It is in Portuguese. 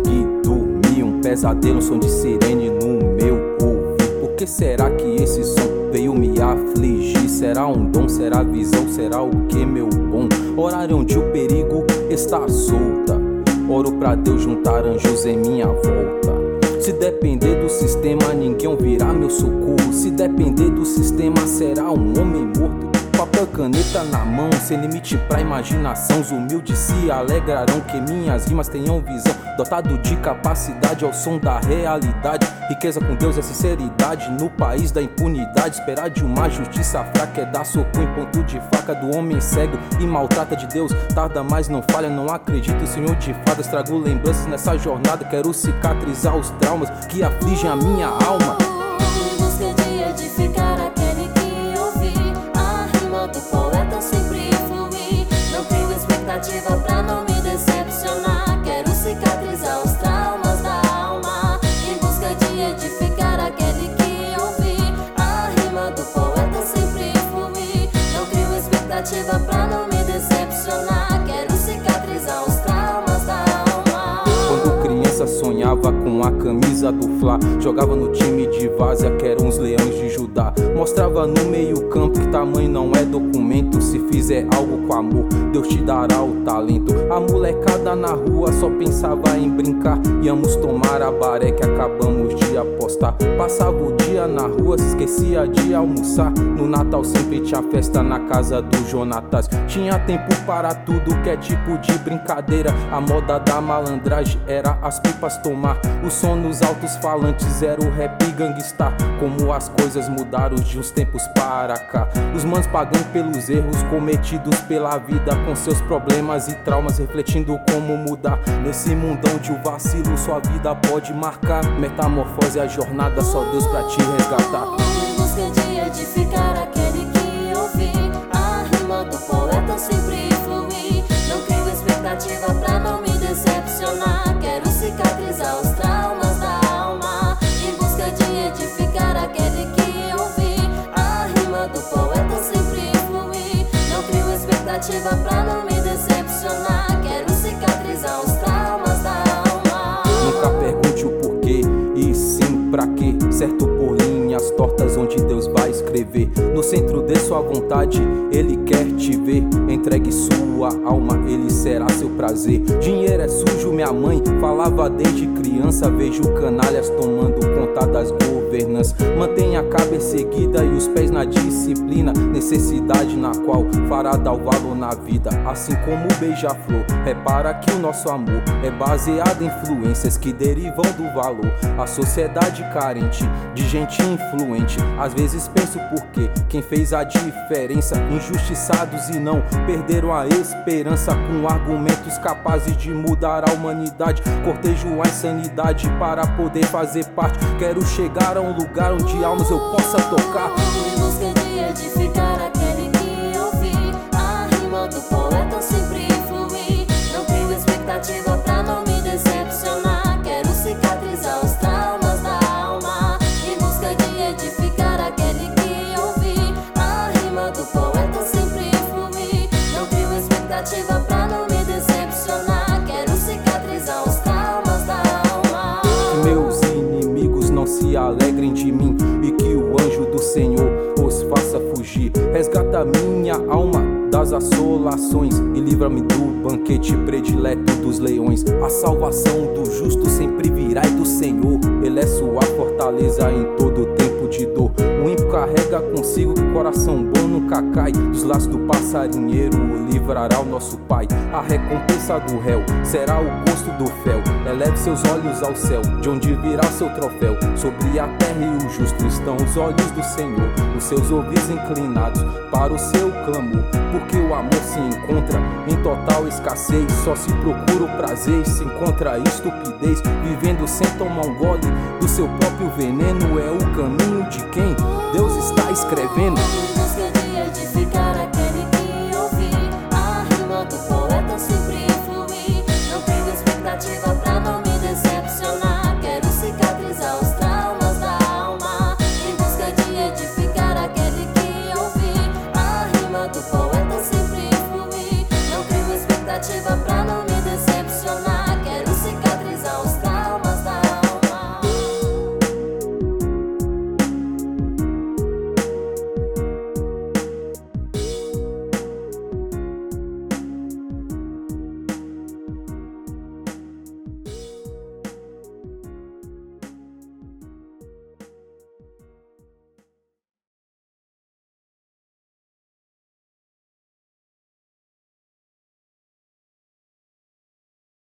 consegui dormir. Um pesadelo, um som de sirene no meu ouvido. Por que será que esse som veio me afligir? Será um dom, será visão, será o que, meu bom? Horário onde o perigo está solta. Oro pra Deus juntar anjos em minha volta. Se depender do sistema, ninguém ouvirá meu socorro. Se depender do sistema, será um homem morto. Papel e caneta na mão, sem limite pra imaginação. Os humildes se alegrarão que minhas rimas tenham visão. Dotado de capacidade ao som da realidade. Riqueza com Deus é sinceridade no país da impunidade. Esperar de uma justiça fraca é dar soco em ponto de faca do homem cego e maltrata de Deus. Tarda, mas não falha, não acredito, Senhor de fadas. Trago lembranças nessa jornada, quero cicatrizar os traumas que afligem a minha alma. Em busca de edificar aquele que ouvi, a rima do poeta sempre flui. Não crio expectativa pra não me decepcionar. Quero cicatrizar os traumas da alma. Em busca de edificar aquele que ouvi, a rima do poeta sempre flui. Não crio expectativa pra não me decepcionar. Quero cicatrizar os traumas da alma. Quando criança sonhava com a camisa do Fla, jogava no time de várzea que eram os leões de Judá. Mostrava no meio campo que tamanho não é documento. Se fizer algo com amor, Deus te dará o talento. A molecada na rua só pensava em brincar. Íamos tomar a baré que acabamos de apostar. Passava o dia na rua, se esquecia de almoçar. No Natal sempre tinha festa na casa do Jonatas. Tinha tempo para tudo que é tipo de brincadeira. A moda da malandragem era as pipas tomar. O som nos altos falantes era o rap gangsta. Como as coisas mudaram de uns tempos para cá. Os manos pagando pelos erros cometidos pela vida, com seus problemas e traumas, refletindo como mudar. Nesse mundão de o vacilo, sua vida pode marcar. Metamorfose é a jornada, só Deus pra te resgatar. Em busca de edificar aquele que ouvi, a rima do poeta sempre flui. Não crio expectativa pra não me decepcionar. Quero cicatrizar os traumas da alma. Em busca de edificar aquele que ouvi, a rima do poeta sempre flui. Não crio expectativa pra não me decepcionar. Quero cicatrizar os traumas da alma. Nunca pergunte o porquê, e sim pra quê. Certo por linhas tortas onde Deus vai escrever. No centro de sua vontade, Ele quer te ver. Entregue sua alma, Ele será seu prazer. Dinheiro é sujo, minha mãe falava desde criança. Vejo canalhas tomando conta das governanças. Mantenha a cabeça erguida e os pés na disciplina. Necessidade na qual fará dar o valor na vida. Assim como o beija-flor, repara que o nosso amor é baseado em influências que derivam do valor. A sociedade carente de gente influente. Às vezes penso por quê, quem fez a diferença. Injustiçados e não perderam a esperança, com argumentos capazes de mudar a humanidade. Cortejo a insanidade para poder fazer parte. Quero chegar a um lugar onde almas eu possa tocar. Em busca de edificar aquele que ouvi, a rima do poeta sempre flui. Não crio expectativa pra não me decepcionar. Quero cicatrizar os traumas da alma. Em busca de edificar aquele que ouvi, a rima do poeta sempre flui. Não crio expectativa pra não me decepcionar. Quero cicatrizar os traumas da alma. Que meus inimigos não se alegrem de mim, e que o anjo do Senhor os faça fugir. Resgata minha alma das assolações e livra-me do banquete predileto dos leões. A salvação do justo sempre virá do Senhor. Ele é sua fortaleza em todo tempo de dor. O ímpio carrega consigo que o coração bom nunca cai. Dos laços do passarinheiro o livrará o nosso Pai. A recompensa do réu será o gosto do fel. Eleve seus olhos ao céu, de onde virá o seu troféu. Sobre a terra e o justo estão os olhos do Senhor, os seus ouvidos inclinados para o seu clamor. Porque o amor se encontra em total escassez. Só se procura o prazer e se encontra a estupidez. Vivendo sem tomar um gole do seu próprio veneno. É o caminho de quem Deus está escrevendo.